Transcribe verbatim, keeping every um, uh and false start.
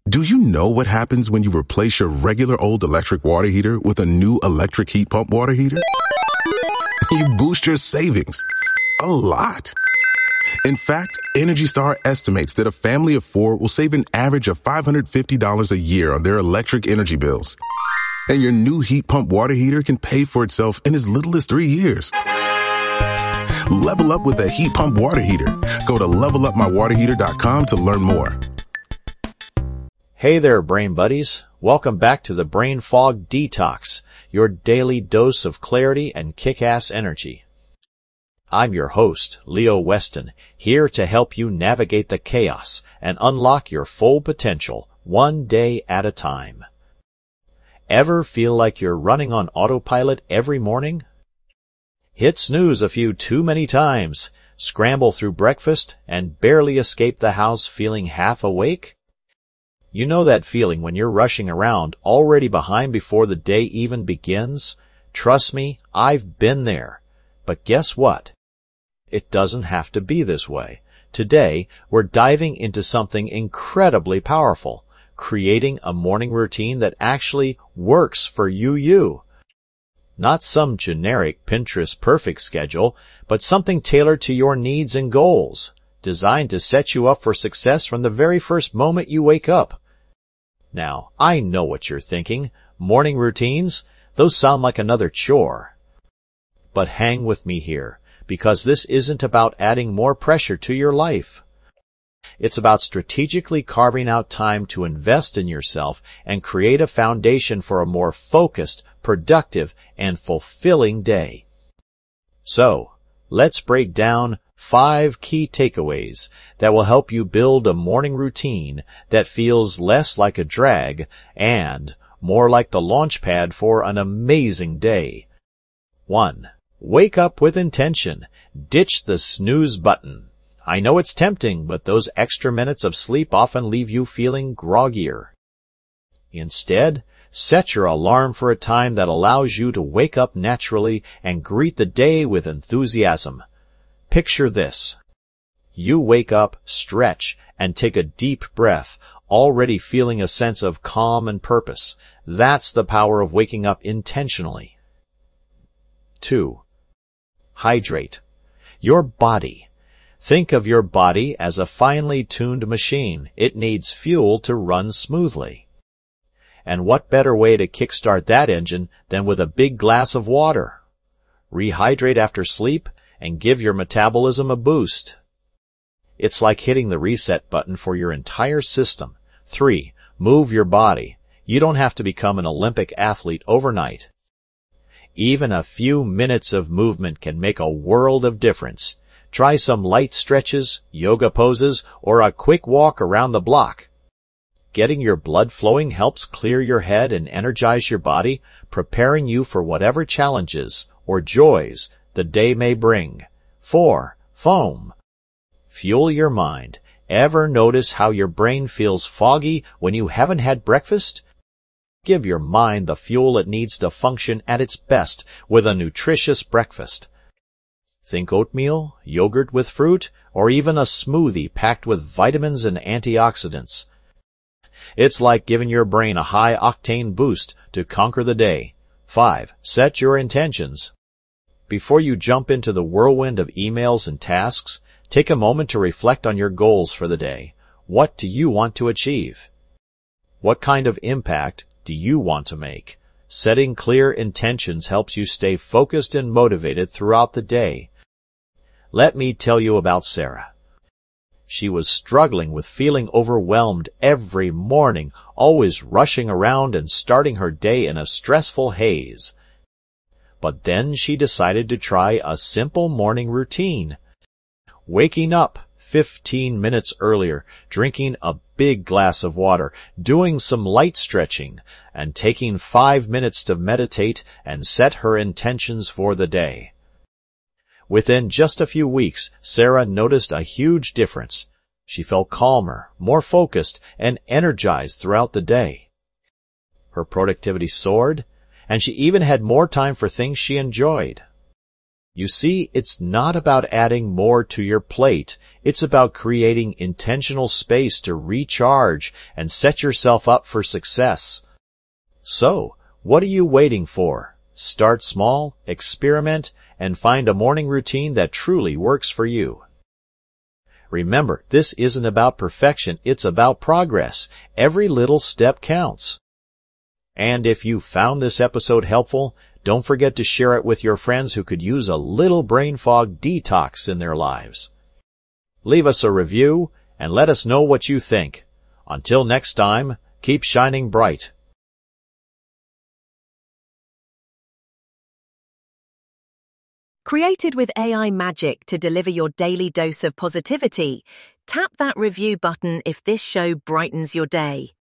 Do you know what happens when you replace your regular old electric water heater with a new electric heat pump water heater? You boost your savings a lot. In fact, Energy Star estimates that a family of four will save an average of five hundred fifty dollars a year on their electric energy bills. And your new heat pump water heater can pay for itself in as little as three years. Level up with a heat pump water heater. Go to level up my water heater dot com to learn more. Hey there, Brain Buddies. Welcome back to the Brain Fog Detox, your daily dose of clarity and kick-ass energy. I'm your host, Leo Weston, here to help you navigate the chaos and unlock your full potential, one day at a time. Ever feel like you're running on autopilot every morning? Hit snooze a few too many times, scramble through breakfast, and barely escape the house feeling half awake? You know that feeling when you're rushing around, already behind before the day even begins? Trust me, I've been there. But guess what? It doesn't have to be this way. Today, we're diving into something incredibly powerful, creating a morning routine that actually works for you, you. Not some generic Pinterest perfect schedule, but something tailored to your needs and goals, designed to set you up for success from the very first moment you wake up. Now, I know what you're thinking. Morning routines? Those sound like another chore. But hang with me here, because this isn't about adding more pressure to your life. It's about strategically carving out time to invest in yourself and create a foundation for a more focused, productive, and fulfilling day. So, let's break down five key takeaways that will help you build a morning routine that feels less like a drag and more like the launch pad for an amazing day. One. Wake up with intention. Ditch the snooze button. I know it's tempting, but those extra minutes of sleep often leave you feeling groggier. Instead, set your alarm for a time that allows you to wake up naturally and greet the day with enthusiasm. Picture this. You wake up, stretch, and take a deep breath, already feeling a sense of calm and purpose. That's the power of waking up intentionally. Two. Hydrate. Your body. Think of your body as a finely tuned machine. It needs fuel to run smoothly. And what better way to kickstart that engine than with a big glass of water? Rehydrate after sleep and give your metabolism a boost. It's like hitting the reset button for your entire system. Three. Move your body. You don't have to become an Olympic athlete overnight. Even a few minutes of movement can make a world of difference. Try some light stretches, yoga poses, or a quick walk around the block. Getting your blood flowing helps clear your head and energize your body, preparing you for whatever challenges or joys the day may bring. Four. Foam. Fuel your mind. Ever notice how your brain feels foggy when you haven't had breakfast? Give your mind the fuel it needs to function at its best with a nutritious breakfast. Think oatmeal, yogurt with fruit, or even a smoothie packed with vitamins and antioxidants. It's like giving your brain a high-octane boost to conquer the day. Five. Set your intentions. Before you jump into the whirlwind of emails and tasks, take a moment to reflect on your goals for the day. What do you want to achieve? What kind of impact do you want to make? Setting clear intentions helps you stay focused and motivated throughout the day. Let me tell you about Sarah. She was struggling with feeling overwhelmed every morning, always rushing around and starting her day in a stressful haze. But then she decided to try a simple morning routine. Waking up fifteen minutes earlier, drinking a big glass of water, doing some light stretching, and taking five minutes to meditate and set her intentions for the day. Within just a few weeks, Sarah noticed a huge difference. She felt calmer, more focused, and energized throughout the day. Her productivity soared, and she even had more time for things she enjoyed. You see, it's not about adding more to your plate. It's about creating intentional space to recharge and set yourself up for success. So, what are you waiting for? Start small, experiment, and find a morning routine that truly works for you. Remember, this isn't about perfection, it's about progress. Every little step counts. And if you found this episode helpful, don't forget to share it with your friends who could use a little brain fog detox in their lives. Leave us a review and let us know what you think. Until next time, keep shining bright. Created with A I magic to deliver your daily dose of positivity, tap that review button if this show brightens your day.